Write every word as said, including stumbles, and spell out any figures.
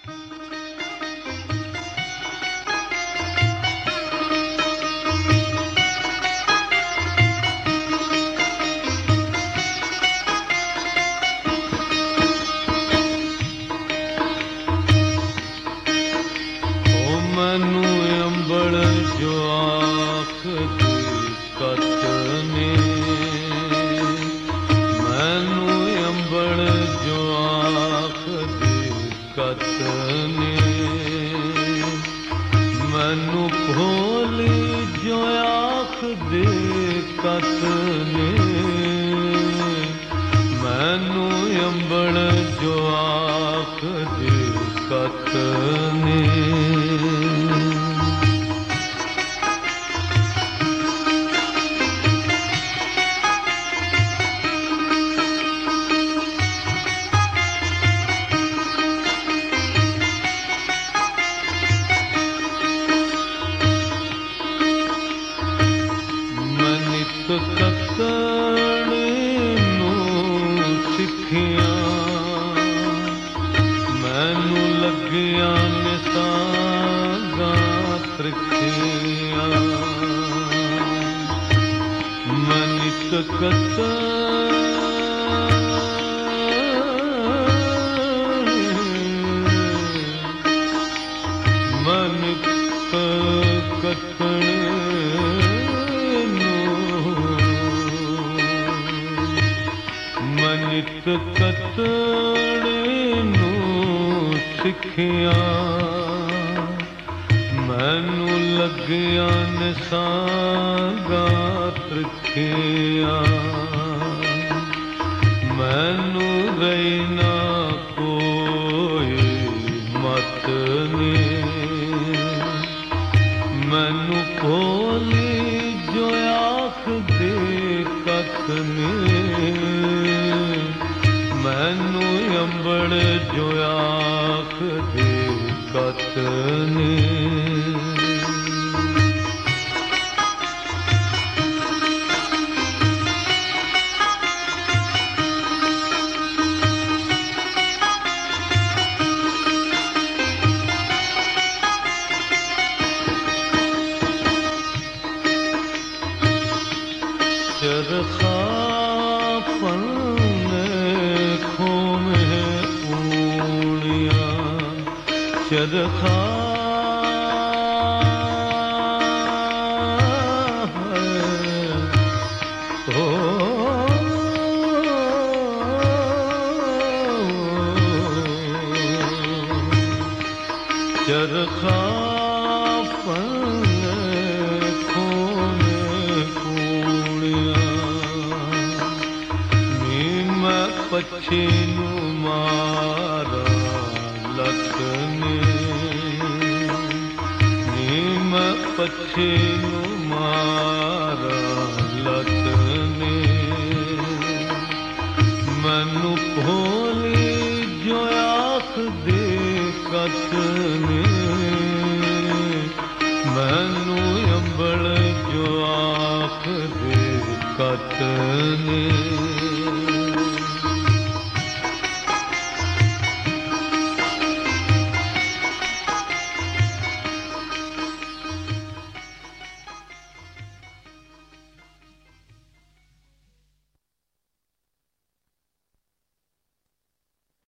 मैनू भोली जो आख दे कतने, मैनू अंबड़ जो आख दे कतने। कतने नू सिखिया मैनू लगिया ने सागा त्रिखिया, मैं नित कतने मैं नित कतने नित कतने नू सिखिया मैनू लगिया ने सागा त्रिखिया, मैनू रही ना कोई मत ने, मैनू भोली जो आख दे कतने, मैनू अंबड़ जो आख दे कतने। चरखा चरखा हो चरखा पक्षी नू मारा लखने, नीम पक्षी नू मारा लखने, मैनू भोली जो आख दे कतने, मैनू अंबड़ जो आख दे कतने।